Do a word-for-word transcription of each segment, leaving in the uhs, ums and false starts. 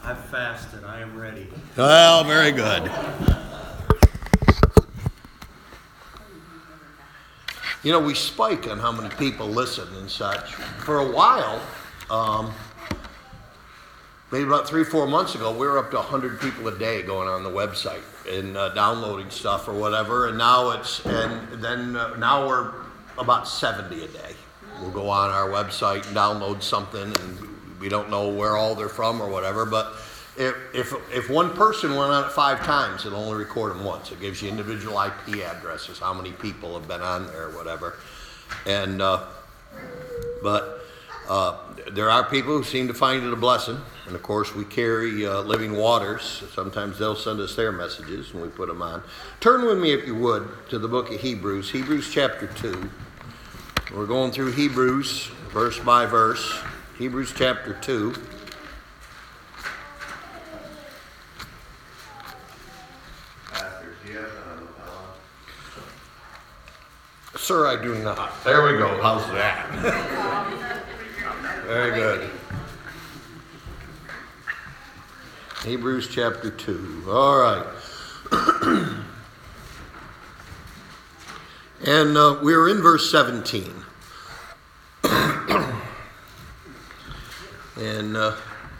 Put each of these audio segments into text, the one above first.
I've fasted. I am ready. Well, very good. You know, we spike on how many people listen and such. For a while, um, maybe about three, four months ago, we were up to one hundred people a day going on the website and uh, downloading stuff or whatever. And now it's, and then uh, now we're about seventy a day. We'll go on our website and download something, and we don't know where all they're from or whatever. But if if if one person went on it five times, it'll only record them once. It gives you individual I P addresses, how many people have been on there or whatever. And uh, but uh, there are people who seem to find it a blessing. And of course, we carry uh, Living Waters. Sometimes they'll send us their messages and we put them on. Turn with me, if you would, to the book of Hebrews, Hebrews chapter two. We're going through Hebrews verse by verse. Hebrews chapter two. Pastor, do you have a lapel? Sir, I do not. There we go. How's that? Very good. Hebrews chapter two. All right. And uh, we're in verse seventeen. And uh,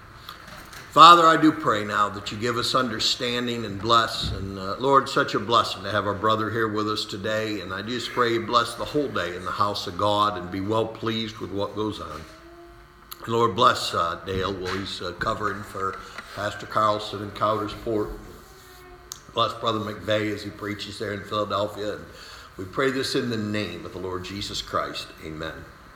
Father, I do pray now that you give us understanding and bless. And uh, Lord, such a blessing to have our brother here with us today. And I just pray you bless the whole day in the house of God and be well pleased with what goes on. And Lord, bless uh, Dale while he's uh, covering for Pastor Carlson in Coudersport. Bless Brother McVeigh as he preaches there in Philadelphia. And we pray this in the name of the Lord Jesus Christ. Amen.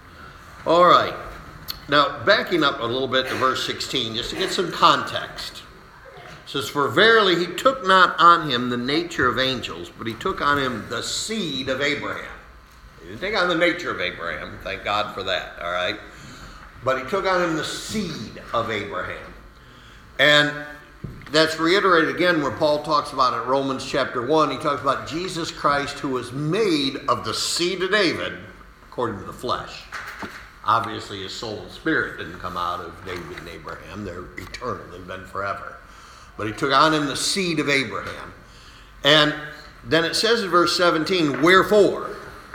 All right. Now, backing up a little bit to verse sixteen, just to get some context. It says, "For verily he took not on him the nature of angels, but he took on him the seed of Abraham." He didn't take on the nature of Abraham. Thank God for that, all right? But he took on him the seed of Abraham. And that's reiterated again where Paul talks about it in Romans chapter one. He talks about Jesus Christ, who was made of the seed of David according to the flesh. Obviously, his soul and spirit didn't come out of David and Abraham. They're eternal. They've been forever. But he took on him the seed of Abraham. And then it says in verse seventeen, "Wherefore,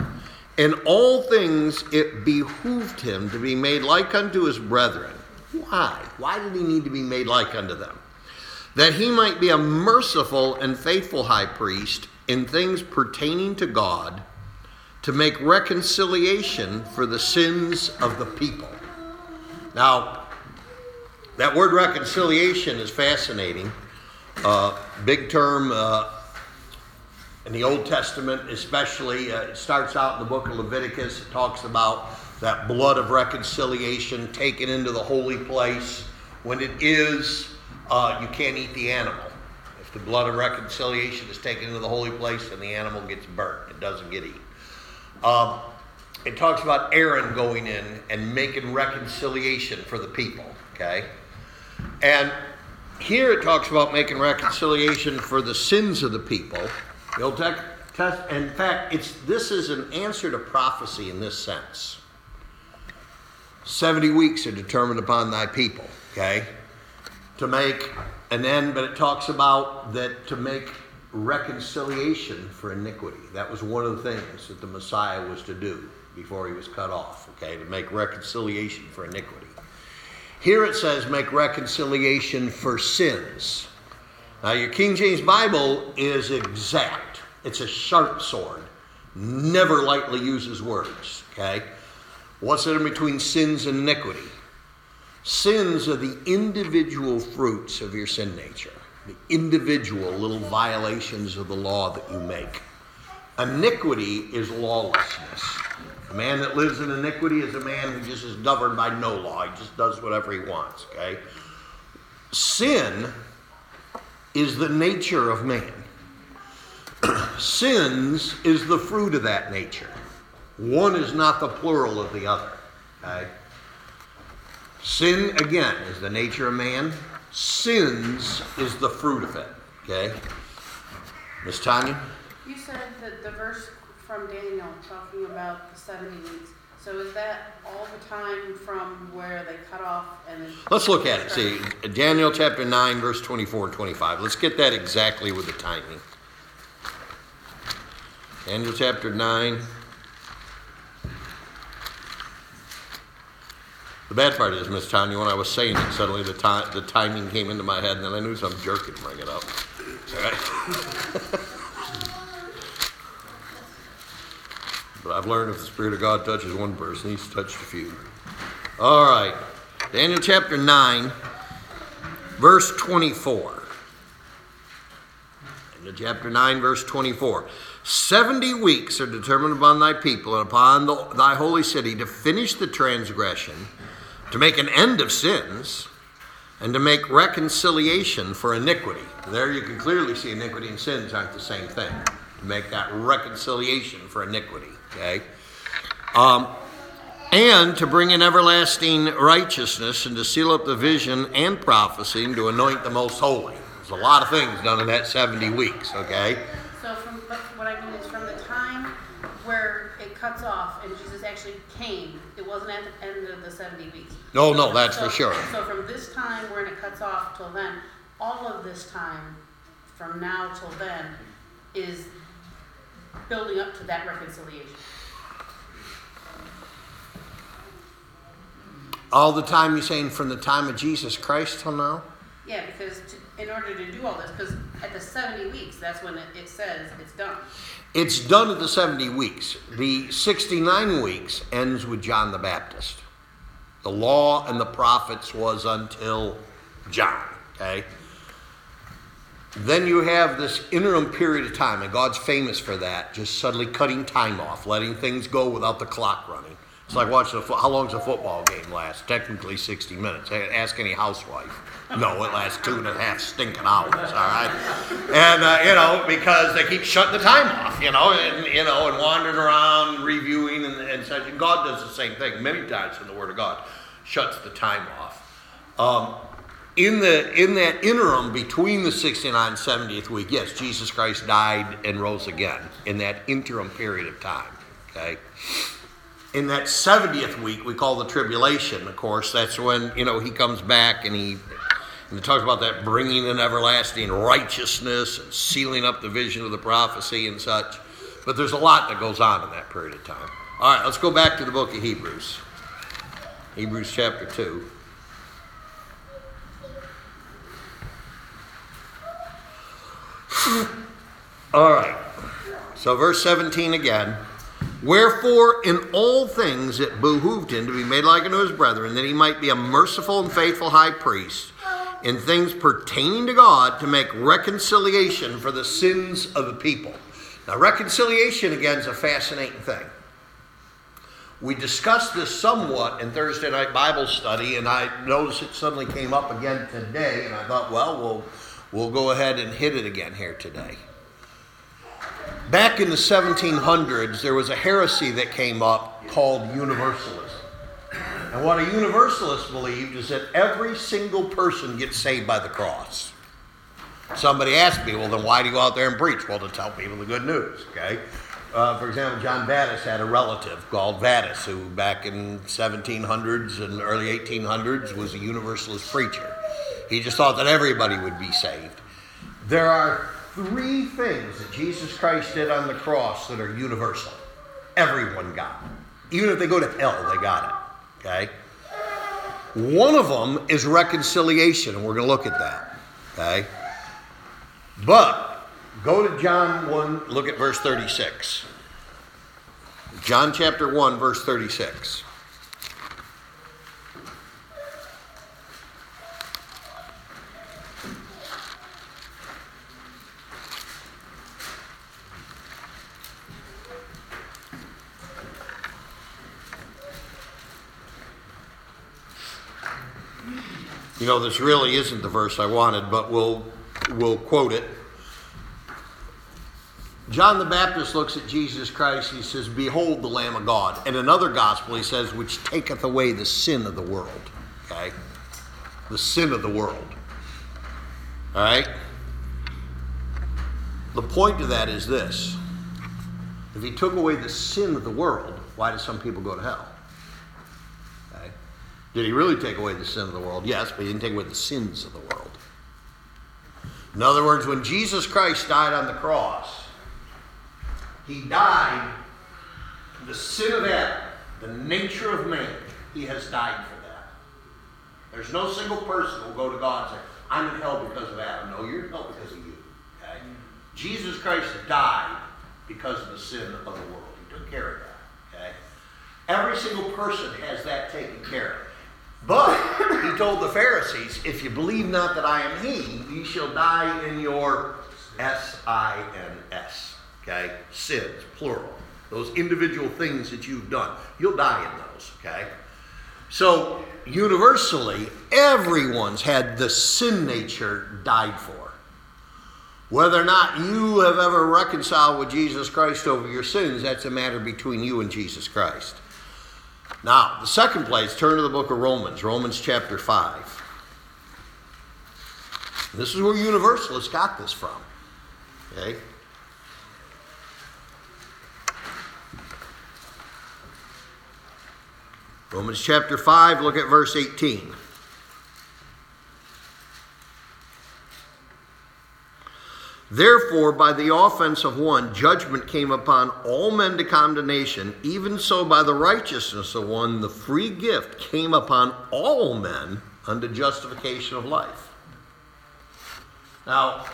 in all things it behooved him to be made like unto his brethren." Why? Why did he need to be made like unto them? "That he might be a merciful and faithful high priest in things pertaining to God, to make reconciliation for the sins of the people." Now, that word reconciliation is fascinating. Uh, big term uh, in the Old Testament, especially. Uh, it starts out in the book of Leviticus. It talks about that blood of reconciliation taken into the holy place. When it is, uh, you can't eat the animal. If the blood of reconciliation is taken into the holy place, then the animal gets burnt. It doesn't get eaten. Um, it talks about Aaron going in and making reconciliation for the people, okay? And here it talks about making reconciliation for the sins of the people. The Old Testament, in fact, it's this is an answer to prophecy in this sense. seventy weeks are determined upon thy people, okay? To make an end, but it talks about that to make reconciliation for iniquity. That was one of the things that the Messiah was to do before he was cut off, okay, to make reconciliation for iniquity. Here it says make reconciliation for sins. Now your King James Bible is exact. It's a sharp sword. Never lightly uses words, okay? What's in between sins and iniquity? Sins are the individual fruits of your sin nature. The individual little violations of the law that you make. Iniquity is lawlessness. A man that lives in iniquity is a man who just is governed by no law. He just does whatever he wants, okay? Sin is the nature of man. Sins is the fruit of that nature. One is not the plural of the other, okay? Sin, again, is the nature of man. Sins is the fruit of it, okay? Miss Tanya? You said that the verse from Daniel talking about the seventy weeks. So So is that all the time from where they cut off and then... Let's look at it. See, Daniel chapter nine, verse twenty-four and twenty-five. Let's get that exactly with the timing. Daniel chapter nine. The bad part is, Miss Tanya, when I was saying it, suddenly the, ti- the timing came into my head, and then I knew some jerk would bring it up. All right? But I've learned if the Spirit of God touches one person, He's touched a few. All right. Daniel chapter nine, verse twenty-four. Daniel chapter nine, verse twenty-four. Seventy weeks are determined upon thy people and upon the, thy holy city to finish the transgression, to make an end of sins, and to make reconciliation for iniquity. There you can clearly see iniquity and sins aren't the same thing. To make that reconciliation for iniquity. Okay? Um, and to bring in everlasting righteousness and to seal up the vision and prophecy and to anoint the most holy. There's a lot of things done in that seventy weeks. Okay? So from but what I mean is from the time where it cuts off and Jesus actually came, it wasn't at the end of the seventy weeks. No, no, that's so, for sure. So from this time when it cuts off till then, all of this time from now till then is building up to that reconciliation. All the time you're saying from the time of Jesus Christ till now? Yeah, because to, in order to do all this, because at the seventy weeks, that's when it, it says it's done. It's done at the seventy weeks. The sixty-nine weeks ends with John the Baptist. The law and the prophets was until John, okay? Then you have this interim period of time, and God's famous for that, just suddenly cutting time off, letting things go without the clock running. It's like watching a fo- how long does a football game last? Technically sixty minutes. Ask any housewife. No, it lasts two and a half stinking hours, all right? And, uh, you know, because they keep shutting the time off, you know, and, you know, and wandering around, reviewing and, and such. And God does the same thing many times in the Word of God. Shuts the time off. Um, in the in that interim between the sixty-ninth and seventieth week, yes, Jesus Christ died and rose again in that interim period of time, okay? In that seventieth week, we call the tribulation, of course. That's when, you know, he comes back and he, and he talks about that bringing in everlasting righteousness and sealing up the vision of the prophecy and such. But there's a lot that goes on in that period of time. All right, let's go back to the book of Hebrews. Hebrews chapter two. All right. So verse seventeen again. Wherefore in all things it behooved him to be made like unto his brethren, that he might be a merciful and faithful high priest in things pertaining to God, to make reconciliation for the sins of the people. Now reconciliation again is a fascinating thing. We discussed this somewhat in Thursday night Bible study, and I noticed it suddenly came up again today, and I thought, well, we'll we'll go ahead and hit it again here today. Back in the seventeen hundreds, there was a heresy that came up called Universalism. And what a Universalist believed is that every single person gets saved by the cross. Somebody asked me, well, then why do you go out there and preach? Well, to tell people the good news, okay? Uh, for example, John Vadas had a relative called Vadas, who back in seventeen hundreds and early eighteen hundreds was a Universalist preacher. He just thought that everybody would be saved. There are three things that Jesus Christ did on the cross that are universal. Everyone got it. Even if they go to hell, they got it. Okay? One of them is reconciliation, and we're going to look at that. Okay? But go to John one, look at verse thirty-six. John chapter one, verse thirty-six. You know, this really isn't the verse I wanted, but we'll we'll quote it. John the Baptist looks at Jesus Christ, he says, behold the Lamb of God. In another gospel, he says, which taketh away the sin of the world. Okay? The sin of the world. All right? The point of that is this. If he took away the sin of the world, why do some people go to hell? Did he really take away the sin of the world? Yes, but he didn't take away the sins of the world. In other words, when Jesus Christ died on the cross, he died for the sin of Adam, the nature of man. He has died for that. There's no single person who will go to God and say, I'm in hell because of Adam. No, you're in hell because of you. Okay? Jesus Christ died because of the sin of the world. He took care of that. Okay? Every single person has that taken care of. But he told the Pharisees, if you believe not that I am he, ye shall die in your S I N S. Okay? Sins, plural. Those individual things that you've done. You'll die in those. Okay? So, universally, everyone's had the sin nature died for. Whether or not you have ever reconciled with Jesus Christ over your sins, that's a matter between you and Jesus Christ. Now, the second place, turn to the book of Romans, Romans chapter five. This is where Universalists got this from. Okay? Romans chapter five, look at verse eighteen. Therefore, by the offense of one, judgment came upon all men to condemnation. Even so, by the righteousness of one, the free gift came upon all men unto justification of life. Now,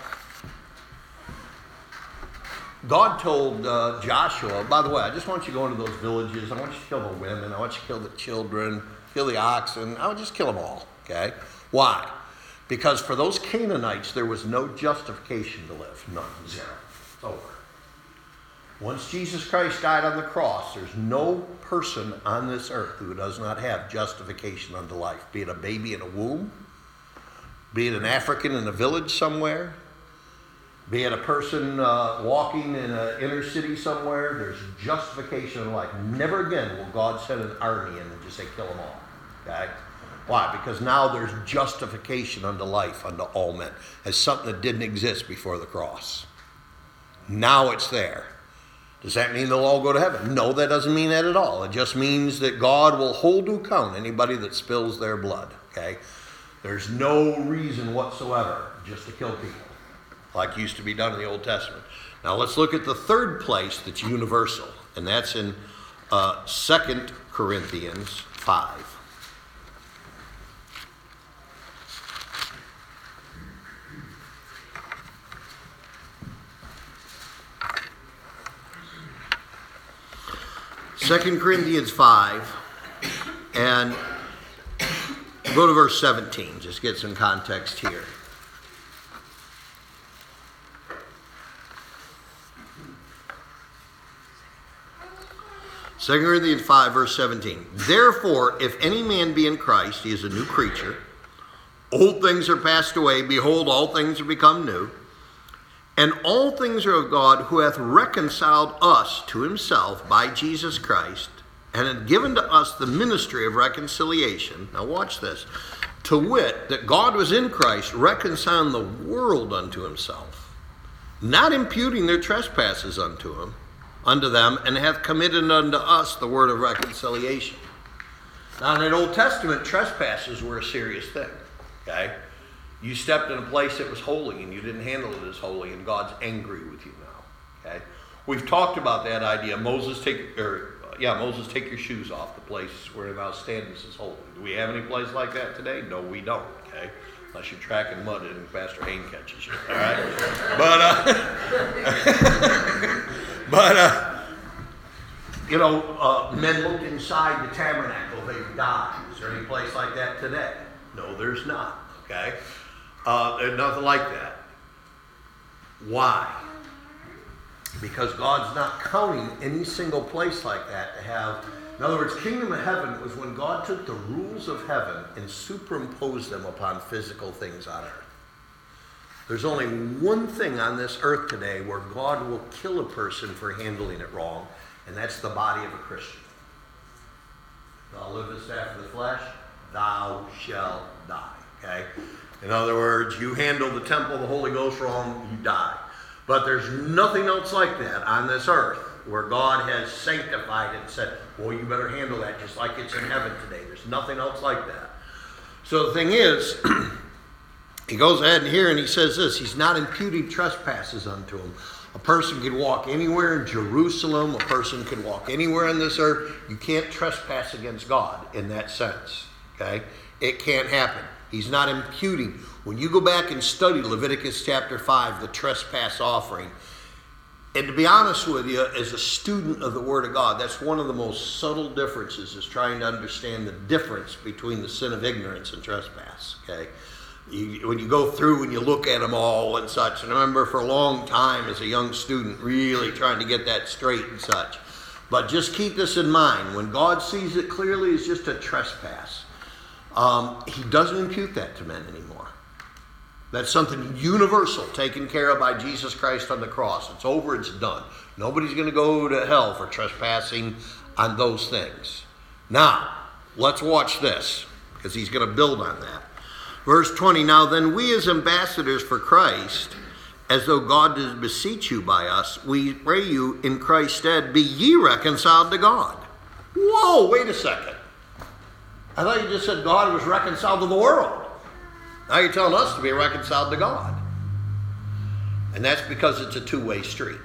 God told uh, Joshua, by the way, I just want you to go into those villages. I want you to kill the women. I want you to kill the children, kill the oxen. I would just kill them all, okay? Why? Because for those Canaanites, there was no justification to live. None. Zero. It's over. Once Jesus Christ died on the cross, there's no person on this earth who does not have justification unto life. Be it a baby in a womb, be it an African in a village somewhere, be it a person uh, walking in an inner city somewhere, there's justification in life. Never again will God send an army in and just say, kill them all. Okay? Why? Because now there's justification unto life unto all men. As something that didn't exist before the cross. Now it's there. Does that mean they'll all go to heaven? No, that doesn't mean that at all. It just means that God will hold to account anybody that spills their blood. Okay? There's no reason whatsoever just to kill people, like used to be done in the Old Testament. Now let's look at the third place that's universal, and that's in uh, Second Corinthians five. Second Corinthians five, and go to verse seventeen, just get some context here. Second Corinthians five, verse seventeen. Therefore, if any man be in Christ, he is a new creature. Old things are passed away. Behold, all things are become new. And all things are of God, who hath reconciled us to himself by Jesus Christ, and hath given to us the ministry of reconciliation. Now watch this. To wit, that God was in Christ, reconciling the world unto himself, not imputing their trespasses unto him, unto them, and hath committed unto us the word of reconciliation. Now in the Old Testament, trespasses were a serious thing. Okay? You stepped in a place that was holy and you didn't handle it as holy, and God's angry with you now. Okay? We've talked about that idea. Moses take or yeah, Moses take your shoes off. The place where thou standest is holy. Do we have any place like that today? No, we don't. Okay? Unless you're tracking mud and Pastor Hain catches you. All right? But uh, but uh, you know, uh, men look inside the tabernacle, they've died. Is there any place like that today? No, there's not. Okay? Uh, there's nothing like that. Why? Because God's not counting any single place like that to have. In other words, kingdom of heaven was when God took the rules of heaven and superimposed them upon physical things on earth. There's only one thing on this earth today where God will kill a person for handling it wrong, and that's the body of a Christian. Thou livest after the flesh, thou shalt die. Okay? In other words, you handle the temple of the Holy Ghost wrong, you die. But there's nothing else like that on this earth where God has sanctified it and said, well, you better handle that just like it's in heaven today. There's nothing else like that. So the thing is, he goes ahead in here and he says this, he's not imputing trespasses unto him. A person could walk anywhere in Jerusalem. A person could walk anywhere on this earth. You can't trespass against God in that sense. Okay? It can't happen. He's not imputing. When you go back and study Leviticus chapter five, the trespass offering, and to be honest with you, as a student of the Word of God, that's one of the most subtle differences, is trying to understand the difference between the sin of ignorance and trespass. Okay? You, when you go through and you look at them all and such, and I remember for a long time as a young student really trying to get that straight and such. But just keep this in mind. When God sees it clearly, it's just a trespass. Um, he doesn't impute that to men anymore. That's something universal, taken care of by Jesus Christ on the cross. It's over, it's done. Nobody's going to go to hell for trespassing on those things. Now, let's watch this, because he's going to build on that. Verse twenty, now then we as ambassadors for Christ, as though God did beseech you by us, we pray you in Christ's stead, be ye reconciled to God. Whoa, wait a second. I thought you just said God was reconciled to the world. Now you're telling us to be reconciled to God. And that's because it's a two-way street.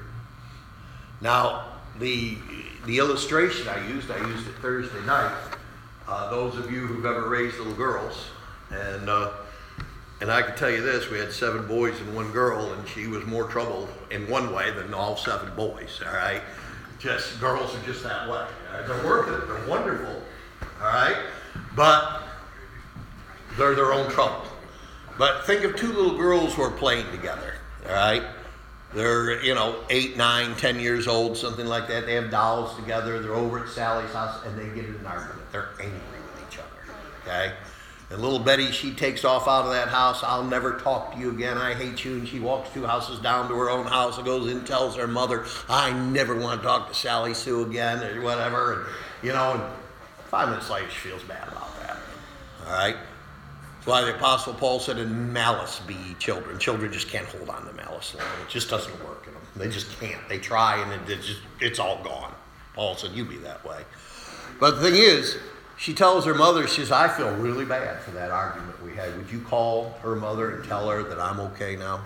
Now, the, the illustration I used, I used it Thursday night. Uh, those of you who've ever raised little girls, And uh, and I can tell you this, we had seven boys and one girl, and she was more trouble in one way than all seven boys, all right? Just, girls are just that way. All right? They're worth it, they're wonderful, all right? But they're their own trouble. But think of two little girls who are playing together, all right? They're, you know, eight, nine, ten years old, something like that. They have dolls together, they're over at Sally's house, and they get in an argument. They're angry with each other, okay? And little Betty, she takes off out of that house. I'll never talk to you again. I hate you. And she walks two houses down to her own house and goes in and tells her mother, I never want to talk to Sally Sue again or whatever. And, you know, and five minutes later, she feels bad about that. All right? That's why the Apostle Paul said, in malice be ye children. Children just can't hold on to malice long. It just doesn't work in them. They just can't. They try and it, it just, it's all gone. Paul said, you be that way. But the thing is, she tells her mother, she says, I feel really bad for that argument we had. Would you call her mother and tell her that I'm okay now?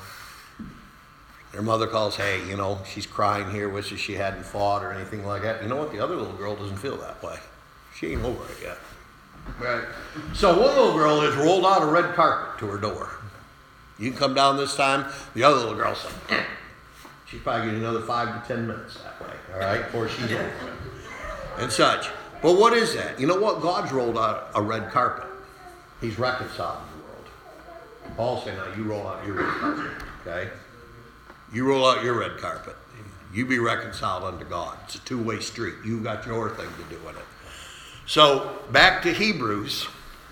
Her mother calls, hey, you know, she's crying here, wishes she hadn't fought or anything like that. You know what? The other little girl doesn't feel that way. She ain't over it yet. Right? So one little girl has rolled out a red carpet to her door. You can come down this time. The other little girl said, eh. She's probably getting another five to ten minutes that way, all right, before she's over it. And such. But what is that? You know what? God's rolled out a red carpet. He's reconciled the world. Paul's saying, now you roll out your red carpet, okay? You roll out your red carpet. You be reconciled unto God. It's a two-way street. You've got your thing to do with it. So, back to Hebrews.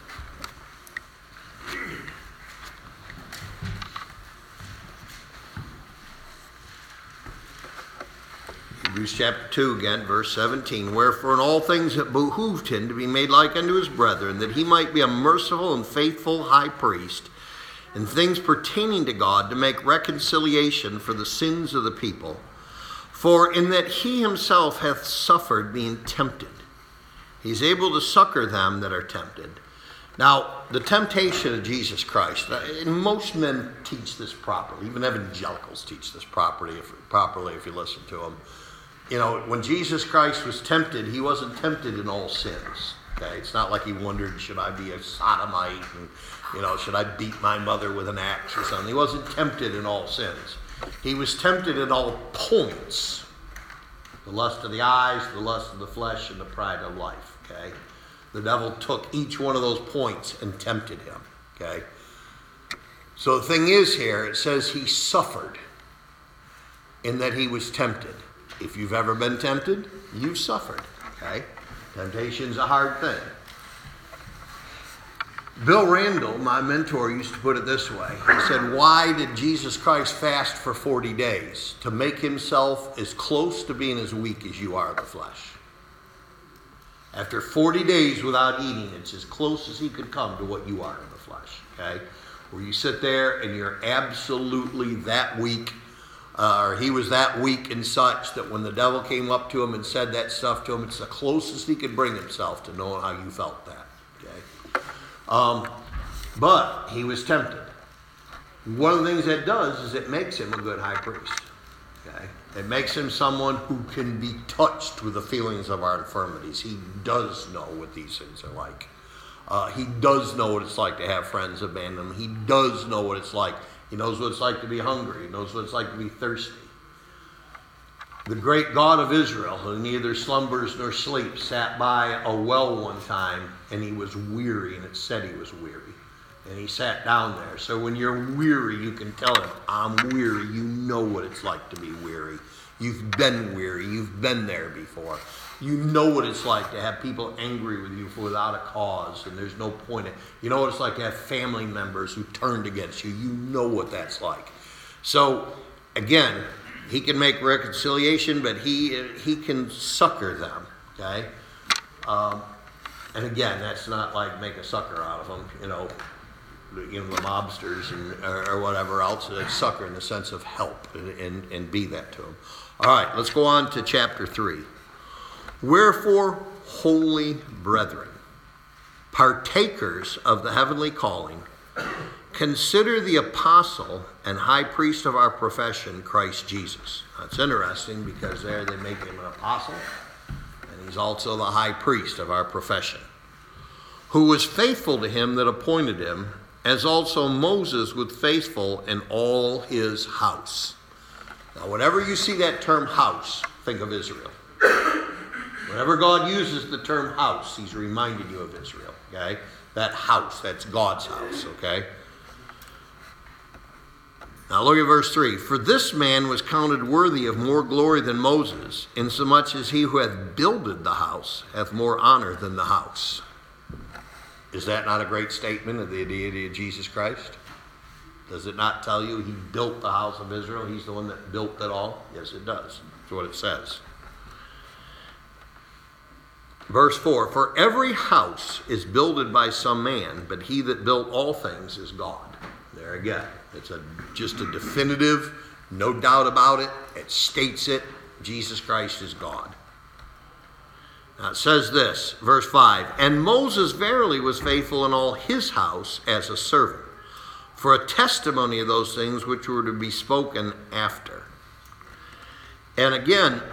Hebrews chapter two again, verse seventeen. Wherefore in all things it behooved him to be made like unto his brethren, that he might be a merciful and faithful high priest in things pertaining to God, to make reconciliation for the sins of the people. For in that he himself hath suffered being tempted, he is able to succor them that are tempted. Now, the temptation of Jesus Christ, and most men teach this properly, even evangelicals teach this properly if, properly if you listen to them. You know, when Jesus Christ was tempted, he wasn't tempted in all sins. Okay, it's not like he wondered, should I be a sodomite? And, you know, should I beat my mother with an axe or something? He wasn't tempted in all sins. He was tempted in all points. The lust of the eyes, the lust of the flesh, and the pride of life. Okay, the devil took each one of those points and tempted him. Okay, so the thing is here, it says he suffered in that he was tempted. If you've ever been tempted, you've suffered, okay? Temptation's a hard thing. Bill Randall, my mentor, used to put it this way. He said, why did Jesus Christ fast for forty days? To make himself as close to being as weak as you are in the flesh. After forty days without eating, it's as close as he could come to what you are in the flesh, okay? Where you sit there and you're absolutely that weak, uh, or he was that weak and such that when the devil came up to him and said that stuff to him, it's the closest he could bring himself to knowing how you felt that. Okay, um, but he was tempted. One of the things that does is it makes him a good high priest. Okay, it makes him someone who can be touched with the feelings of our infirmities. He does know what these things are like. Uh, he does know what it's like to have friends abandon him. He does know what it's like. He knows what it's like to be hungry. He knows what it's like to be thirsty. The great God of Israel, who neither slumbers nor sleeps, sat by a well one time, and he was weary, and it said he was weary. And he sat down there. So when you're weary, you can tell him, I'm weary. You know what it's like to be weary. You've been weary. You've been there before. You know what it's like to have people angry with you for without a cause, and there's no point in it. You know what it's like to have family members who turned against you. You know what that's like. So, again, he can make reconciliation, but he he can succor them, okay? Um, and again, that's not like make a sucker out of them, you know, you know, the mobsters and or, or whatever else. It's succor in the sense of help and, and, and be that to them. All right, let's go on to chapter three. Wherefore, holy brethren, partakers of the heavenly calling, consider the apostle and high priest of our profession, Christ Jesus. That's interesting because there they make him an apostle, and he's also the high priest of our profession, who was faithful to him that appointed him, as also Moses was faithful in all his house. Now, whenever you see that term house, think of Israel. Whenever God uses the term house, he's reminding you of Israel, okay? That house, that's God's house, okay? Now look at verse three. For this man was counted worthy of more glory than Moses, insomuch as he who hath builded the house hath more honor than the house. Is that not a great statement of the deity of Jesus Christ? Does it not tell you he built the house of Israel? He's the one that built it all? Yes, it does. That's what it says. Verse four, for every house is builded by some man, but he that built all things is God. There again, it's a, just a definitive, no doubt about it. It states it. Jesus Christ is God. Now it says this, verse five, and Moses verily was faithful in all his house as a servant, for a testimony of those things which were to be spoken after. And again,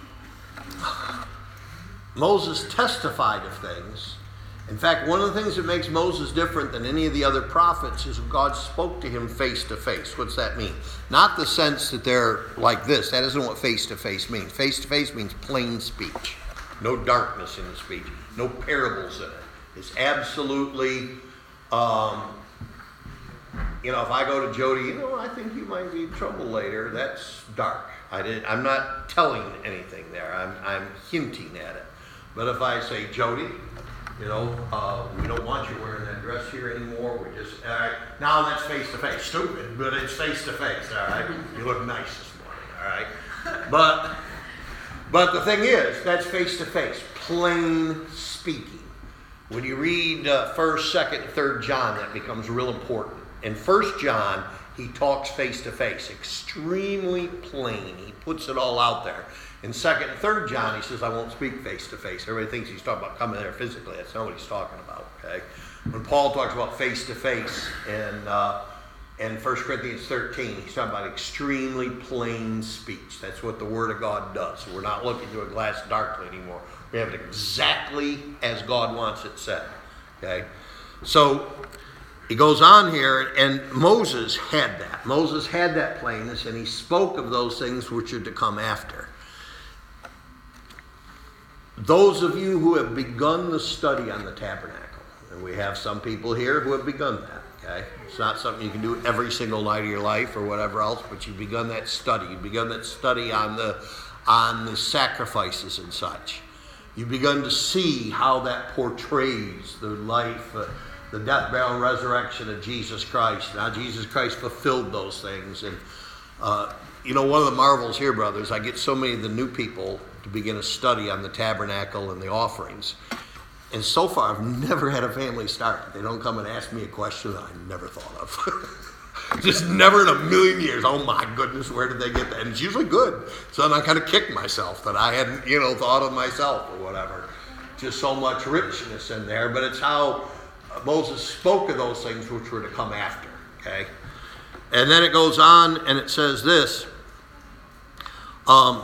Moses testified of things. In fact, one of the things that makes Moses different than any of the other prophets is God spoke to him face to face. What's that mean? Not the sense that they're like this. That isn't what face to face means. Face to face means plain speech. No darkness in the speech. No parables in it. It's absolutely, um, you know, if I go to Jody, you know, I think you might be in trouble later. That's dark. I didn't, I'm not telling anything there. I'm, I'm hinting at it. But if I say, Jody, you know, uh, we don't want you wearing that dress here anymore. We just, all right, now that's face to face. Stupid, but it's face to face, all right? You look nice this morning, all right? But, but the thing is, that's face to face, plain speaking. When you read uh, first, second, and third John, that becomes real important. In First John, he talks face to face, extremely plain. He puts it all out there. In second and third John, he says, I won't speak face to face. Everybody thinks he's talking about coming there physically. That's not what he's talking about, okay? When Paul talks about face to face in, uh, in First Corinthians thirteen, he's talking about extremely plain speech. That's what the Word of God does. So we're not looking through a glass darkly anymore. We have it exactly as God wants it said, okay? So he goes on here, and Moses had that. Moses had that plainness, and he spoke of those things which are to come after. Those of you who have begun the study on the tabernacle, and we have some people here who have begun that, okay? It's not something you can do every single night of your life or whatever else, but you've begun that study. You've begun that study on the, on the sacrifices and such. You've begun to see how that portrays the life, uh, the death, burial, and resurrection of Jesus Christ. Now, Jesus Christ fulfilled those things. And, uh, you know, one of the marvels here, brothers, I get so many of the new people to begin a study on the tabernacle and the offerings. And so far, I've never had a family start. They don't come and ask me a question that I never thought of. Just never in a million years. Oh my goodness, where did they get that? And it's usually good. So then I kind of kicked myself that I hadn't, you know, thought of myself or whatever. Just so much richness in there. But it's how Moses spoke of those things which were to come after. Okay? And then it goes on and it says this. Um,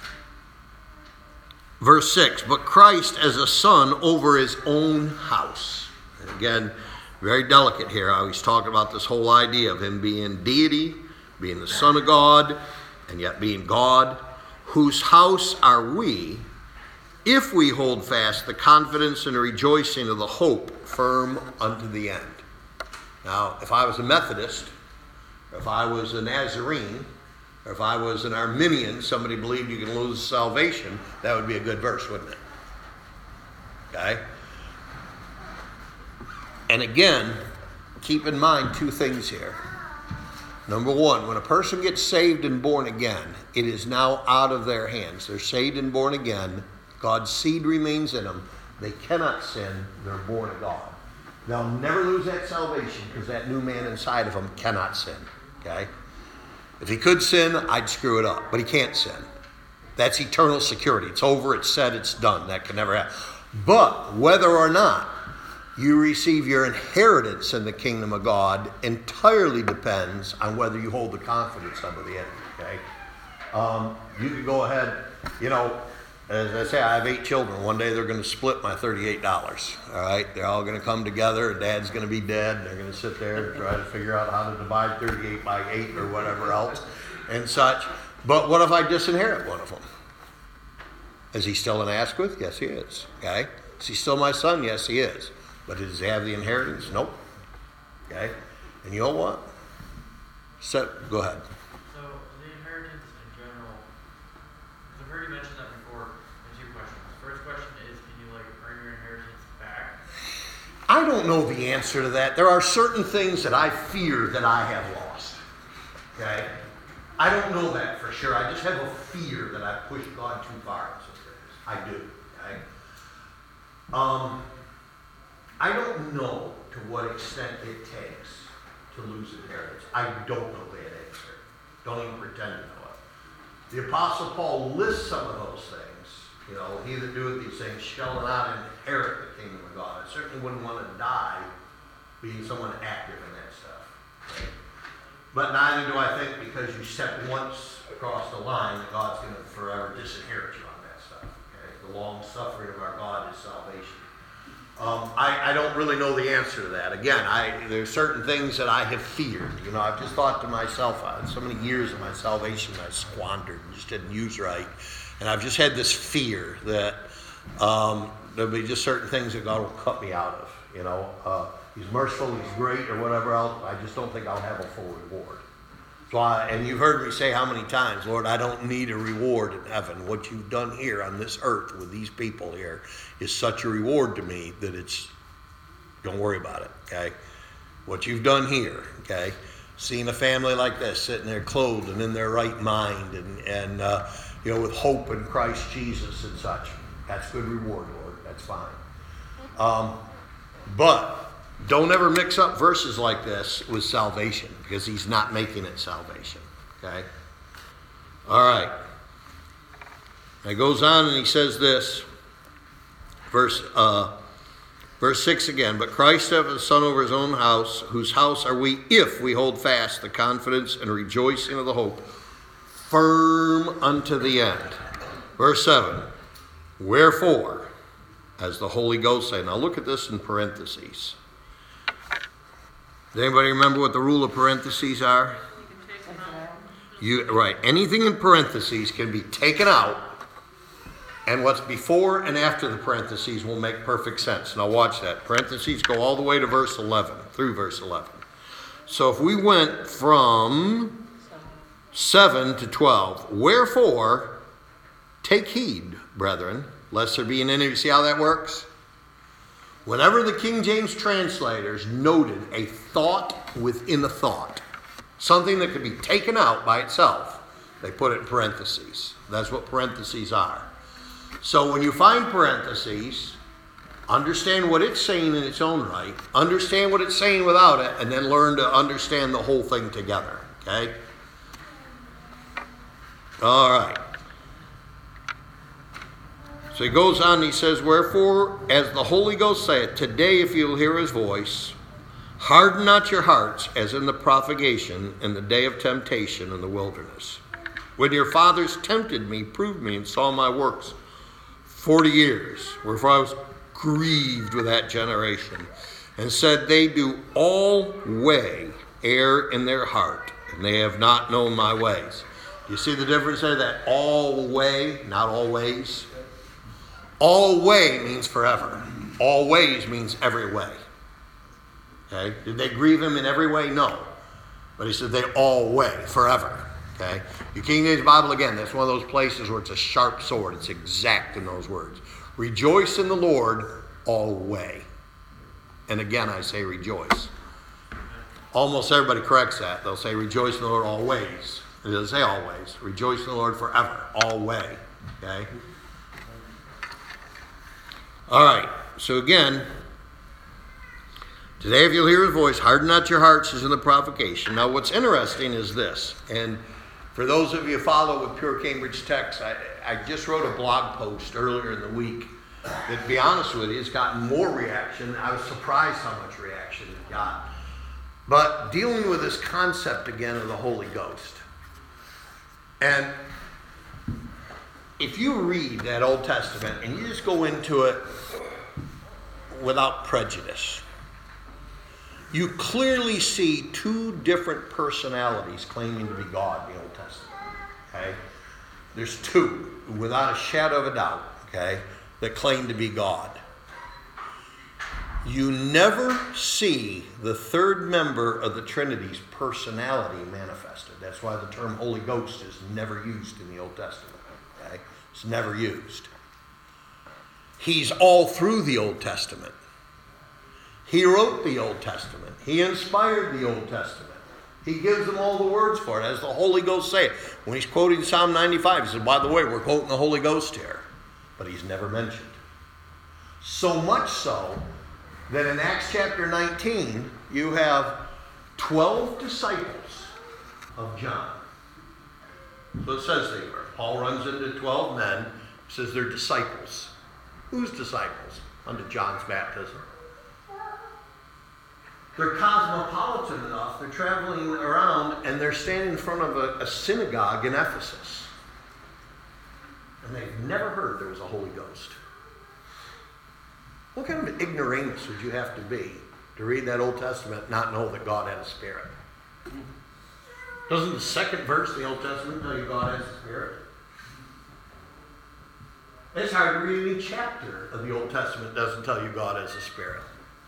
verse six, but Christ as a son over his own house. And again, very delicate here. I was talking about this whole idea of him being deity, being the Son of God, and yet being God, whose house are we, if we hold fast the confidence and rejoicing of the hope firm unto the end. Now, if I was a Methodist, or if I was a Nazarene, or if I was an Arminian, somebody believed you can lose salvation, that would be a good verse, wouldn't it? Okay? And again, keep in mind two things here. Number one, when a person gets saved and born again, it is now out of their hands. They're saved and born again. God's seed remains in them. They cannot sin. They're born of God. They'll never lose that salvation because that new man inside of them cannot sin. Okay? If he could sin, I'd screw it up. But he can't sin. That's eternal security. It's over. It's said. It's done. That can never happen. But whether or not you receive your inheritance in the kingdom of God entirely depends on whether you hold the confidence unto the end. Okay? Um, you could go ahead, you know, as I say, I have eight children. One day they're going to split my thirty-eight dollars. All right? They're all going to come together. Dad's going to be dead. And they're going to sit there and try to figure out how to divide thirty-eight by eight or whatever else and such. But what if I disinherit one of them? Is he still an Asquith? Yes, he is. Okay? Is he still my son? Yes, he is. But does he have the inheritance? Nope. Okay? And you know what? So, go ahead. So, the inheritance in general, because I've heard you mention that before in two questions. First question is, can you, like, earn your inheritance back? I don't know the answer to that. There are certain things that I fear that I have lost. Okay? I don't know that for sure. I just have a fear that I've pushed God too far in some things. I do. Okay? Um... I don't know to what extent it takes to lose inheritance. I don't know that answer. Don't even pretend to know it. The Apostle Paul lists some of those things. You know, he that doeth these things shall not inherit the kingdom of God. I certainly wouldn't want to die being someone active in that stuff. Okay? But neither do I think because you step once across the line that God's going to forever disinherit you on that stuff. Okay? The long suffering of our God is salvation. Um, I, I don't really know the answer to that. Again, I, there's certain things that I have feared. You know, I've just thought to myself, I had so many years of my salvation I squandered and just didn't use right. And I've just had this fear that um, there'll be just certain things that God will cut me out of. You know, uh, he's merciful, he's great, or whatever else. I just don't think I'll have a full reward. So I, and you've heard me say how many times, Lord, I don't need a reward in heaven. What you've done here on this earth with these people here is such a reward to me that it's, don't worry about it, okay? What you've done here, okay? Seeing a family like this sitting there clothed and in their right mind and, and uh, you know, with hope in Christ Jesus and such, that's good reward, Lord. That's fine. Um, but don't ever mix up verses like this with salvation because he's not making it salvation. Okay? All right. He goes on and he says this. Verse uh, verse six again. But Christ hath a son over his own house, whose house are we if we hold fast the confidence and rejoicing of the hope firm unto the end. Verse seven. Wherefore, as the Holy Ghost say. Now look at this in parentheses. Does anybody remember what the rule of parentheses are? You, right. Anything in parentheses can be taken out, and what's before and after the parentheses will make perfect sense. Now watch that. Parentheses go all the way to verse eleven, through verse eleven. So if we went from seven to twelve, wherefore, take heed, brethren, lest there be in any... See how that works? Whenever the King James translators noted a thought within a thought, something that could be taken out by itself, they put it in parentheses. That's what parentheses are. So when you find parentheses, Understand what it's saying in its own right. Understand what it's saying without it, and then learn to understand the whole thing together. Okay? All right. So he goes on and he says, wherefore, as the Holy Ghost saith, today if you'll hear his voice, harden not your hearts as in the provocation in the day of temptation in the wilderness. When your fathers tempted me, proved me, and saw my works forty years, wherefore I was grieved with that generation, and said, they do all way err in their heart, and they have not known my ways. You see the difference there? That all way, not always. All way means forever. All ways means every way. Okay? Did they grieve him in every way? No. But he said they all way, forever. Okay? Your King James Bible, again, that's one of those places where it's a sharp sword. It's exact in those words. Rejoice in the Lord always. And again, I say rejoice. Almost everybody corrects that. They'll say rejoice in the Lord always. It doesn't say always. Rejoice in the Lord forever. Always. Okay? All right. So again, today if you'll hear his voice, harden not your hearts as in the provocation. Now what's interesting is this, and for those of you who follow with Pure Cambridge Text, I, I just wrote a blog post earlier in the week that, to be honest with you, has gotten more reaction. I was surprised how much reaction it got. But dealing with this concept again of the Holy Ghost. And if you read that Old Testament and you just go into it without prejudice, you clearly see two different personalities claiming to be God in the Old Testament. Okay? There's two, without a shadow of a doubt, okay, that claim to be God. You never see the third member of the Trinity's personality manifested. That's why the term Holy Ghost is never used in the Old Testament. Okay? It's never used. He's all through the Old Testament. He wrote the Old Testament. He inspired the Old Testament. He gives them all the words for it, as the Holy Ghost say it. When he's quoting Psalm ninety-five, he says, by the way, we're quoting the Holy Ghost here. But he's never mentioned. So much so that in Acts chapter nineteen, you have twelve disciples of John. So it says they were. Paul runs into twelve men, says they're disciples. Whose disciples? Unto John's baptism. They're cosmopolitan enough, they're traveling around, and they're standing in front of a, a synagogue in Ephesus. And they've never heard there was a Holy Ghost. What kind of ignoramus would you have to be to read that Old Testament and not know that God had a spirit? Doesn't the second verse of the Old Testament tell you God has a spirit? It's hard to read any chapter of the Old Testament that doesn't tell you God has a spirit.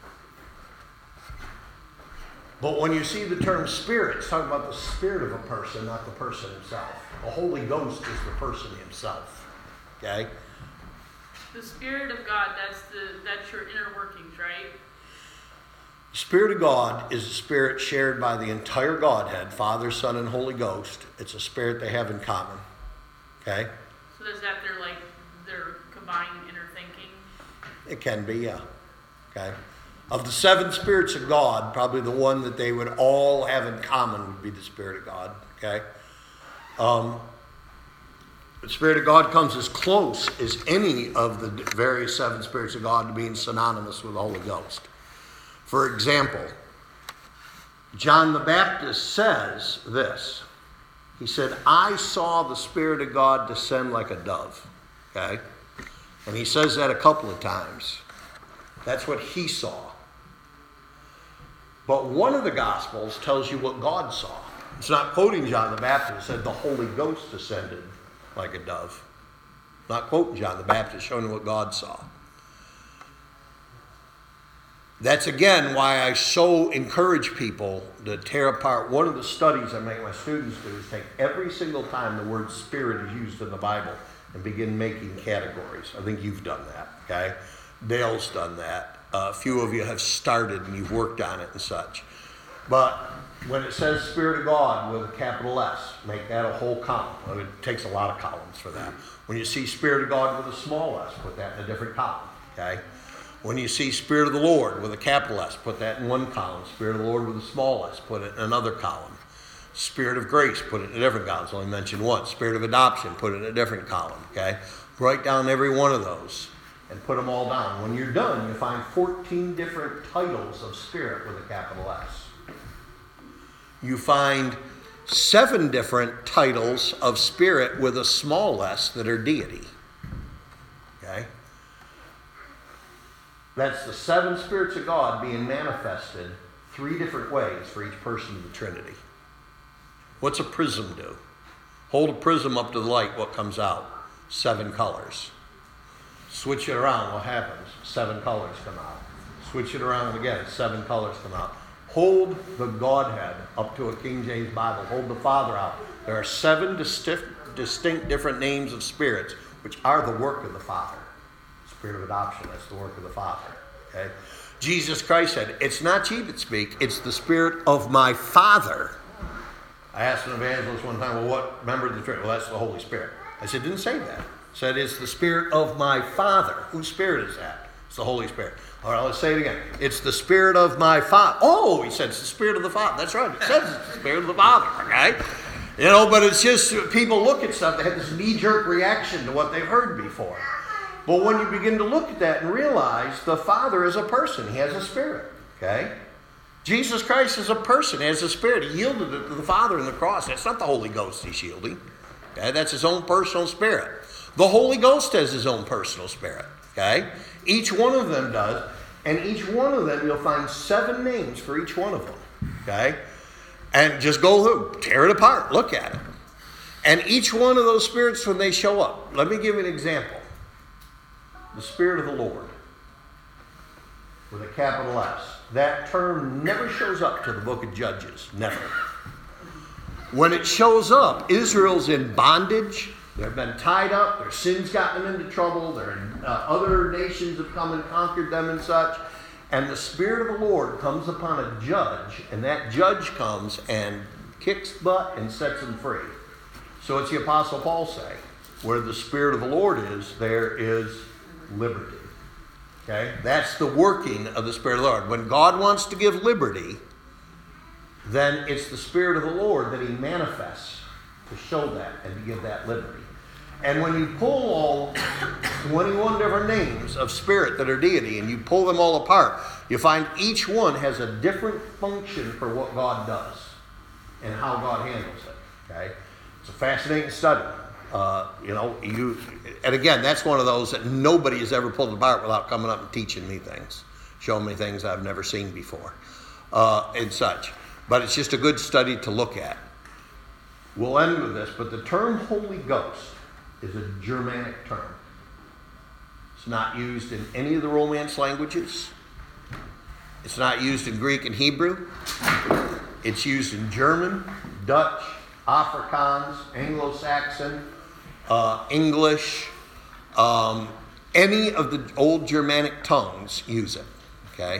But when you see the term spirit, it's talking about the spirit of a person, not the person himself. The Holy Ghost is the person himself. Okay? The Spirit of God, that's the that's your inner workings, right? The Spirit of God is a spirit shared by the entire Godhead, Father, Son, and Holy Ghost. It's a spirit they have in common. Okay? So is that their like their combined inner thinking? It can be, yeah. Okay? Of the seven spirits of God, probably the one that they would all have in common would be the Spirit of God. Okay? Um, the Spirit of God comes as close as any of the various seven spirits of God to being synonymous with the Holy Ghost. For example, John the Baptist says this. He said, I saw the Spirit of God descend like a dove. Okay? And he says that a couple of times. That's what he saw. But one of the Gospels tells you what God saw. It's not quoting John the Baptist. It said the Holy Ghost descended like a dove. Not quoting John the Baptist, showing what God saw. That's again why I so encourage people to tear apart. One of the studies I make my students do is take every single time the word spirit is used in the Bible and begin making categories. I think you've done that, okay? Dale's done that. Uh, a few of you have started and you've worked on it and such. But when it says Spirit of God with a capital S, make that a whole column. Well, it takes a lot of columns for that. When you see Spirit of God with a small s, put that in a different column, okay? When you see Spirit of the Lord with a capital S, put that in one column. Spirit of the Lord with a small s, put it in another column. Spirit of grace, put it in a different column. It's only mentioned once. Spirit of adoption, put it in a different column. Okay? Write down every one of those and put them all down. When you're done, you find fourteen different titles of Spirit with a capital S. You find seven different titles of Spirit with a small s that are deity. Okay? That's the seven spirits of God being manifested three different ways for each person of the Trinity. What's a prism do? Hold a prism up to the light, what comes out? Seven colors. Switch it around, what happens? Seven colors come out. Switch it around again, seven colors come out. Hold the Godhead up to a King James Bible. Hold the Father out. There are seven distinct, distinct different names of spirits, which are the work of the Father. Spirit of adoption, that's the work of the Father. Okay? Jesus Christ said, it's not ye that speak, it's the Spirit of my Father. I asked an evangelist one time, well, what member of the Trinity? Well, that's the Holy Spirit. I said, didn't say that. I said, it's the Spirit of my Father. Whose Spirit is that? It's the Holy Spirit. All right, let's say it again. It's the Spirit of my Father. Oh, he said, it's the Spirit of the Father. That's right. It says it's the Spirit of the Father, okay? You know, but it's just, people look at stuff, they have this knee-jerk reaction to what they've heard before. But when you begin to look at that and realize the Father is a person, he has a spirit, okay? Jesus Christ is a person, he has a spirit. He yielded it to the Father in the cross. That's not the Holy Ghost he's yielding. Okay? That's his own personal spirit. The Holy Ghost has his own personal spirit, okay? Each one of them does, and each one of them you'll find seven names for each one of them, okay? And just go through, tear it apart, look at it. And each one of those spirits, when they show up, let me give you an example. The Spirit of the Lord, with a capital S. That term never shows up to the book of Judges. Never. When it shows up, Israel's in bondage. They've been tied up. Their sins gotten them into trouble. Their uh, other nations have come and conquered them and such. And the Spirit of the Lord comes upon a judge, and that judge comes and kicks butt and sets them free. So it's the Apostle Paul say, where the Spirit of the Lord is, there is liberty. Okay? That's the working of the Spirit of the Lord. When God wants to give liberty, then it's the Spirit of the Lord that he manifests to show that and to give that liberty. And when you pull all twenty-one different names of spirit that are deity and you pull them all apart, you find each one has a different function for what God does and how God handles it. Okay? It's a fascinating study. Uh, you know, you, and again, that's one of those that nobody has ever pulled apart without coming up and teaching me things, showing me things I've never seen before, uh, and such. But it's just a good study to look at. We'll end with this, but the term Holy Ghost is a Germanic term. It's not used in any of the Romance languages. It's not used in Greek and Hebrew. It's used in German, Dutch, Afrikaans, Anglo-Saxon, uh, English, um, any of the old Germanic tongues use it, okay?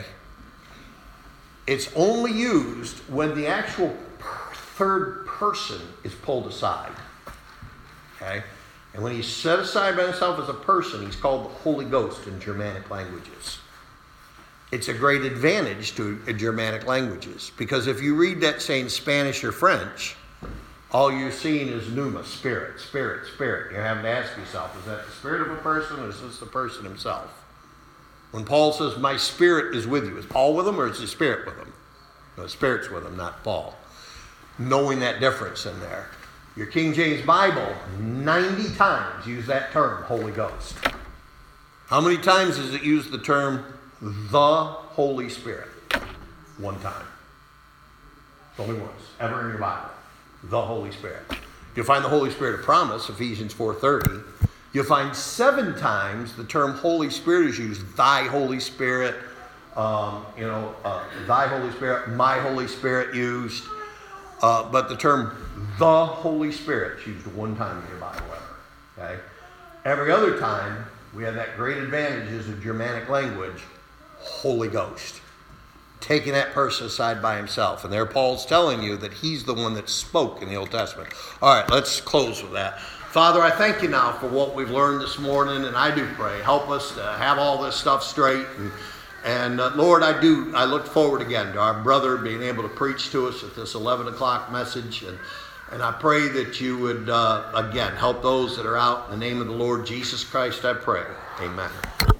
It's only used when the actual third person is pulled aside, okay? And when he's set aside by himself as a person, he's called the Holy Ghost in Germanic languages. It's a great advantage to Germanic languages, because if you read that, say, in Spanish or French, all you're seeing is pneuma, spirit, spirit, spirit. You're having to ask yourself, is that the spirit of a person or is this the person himself? When Paul says, my spirit is with you, is Paul with him or is the spirit with him? No, the spirit's with him, not Paul. Knowing that difference in there. Your King James Bible, ninety times use that term, Holy Ghost. How many times does it use the term the Holy Spirit? One time. It's only once, ever in your Bible. The Holy Spirit. You'll find the Holy Spirit of promise, Ephesians four thirty. You'll find seven times the term Holy Spirit is used. Thy Holy Spirit, um, you know, uh, thy Holy Spirit, my Holy Spirit used. Uh, but the term the Holy Spirit is used one time in your Bible ever. Okay? Every other time, we have that great advantage as a Germanic language, Holy Ghost. Taking that person aside by himself. And there Paul's telling you that he's the one that spoke in the Old Testament. All right, let's close with that. Father, I thank you now for what we've learned this morning, and I do pray, help us to have all this stuff straight. And, and uh, Lord, I do, I look forward again to our brother being able to preach to us at this eleven o'clock message. And, and I pray that you would, uh, again, help those that are out. In the name of the Lord Jesus Christ, I pray. Amen.